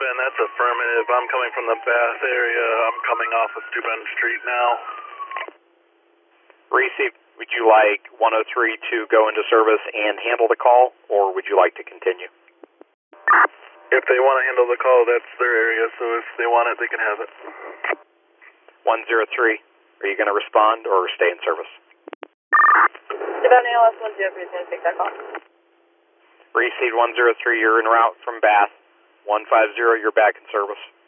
Steuben, that's affirmative. I'm coming from the Bath area. I'm coming off of Steuben Street now. Received. Would you like 103 to go into service and handle the call, or would you like to continue? If they want to handle the call, that's their area, so if they want it, they can have it. 103, are you going to respond or stay in service? Steuben ALS 103 is going to take that call. Received 103, you're en route from Bath. 150, you're back in service.